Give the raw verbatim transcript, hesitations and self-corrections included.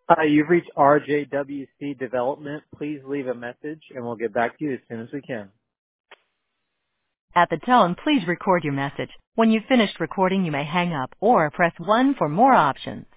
Hi, you've reached R J W C Development. Please leave a message and we'll get back to you as soon as we can. At the tone, please record your message. When you've finished recording, you may hang up or press one for more options.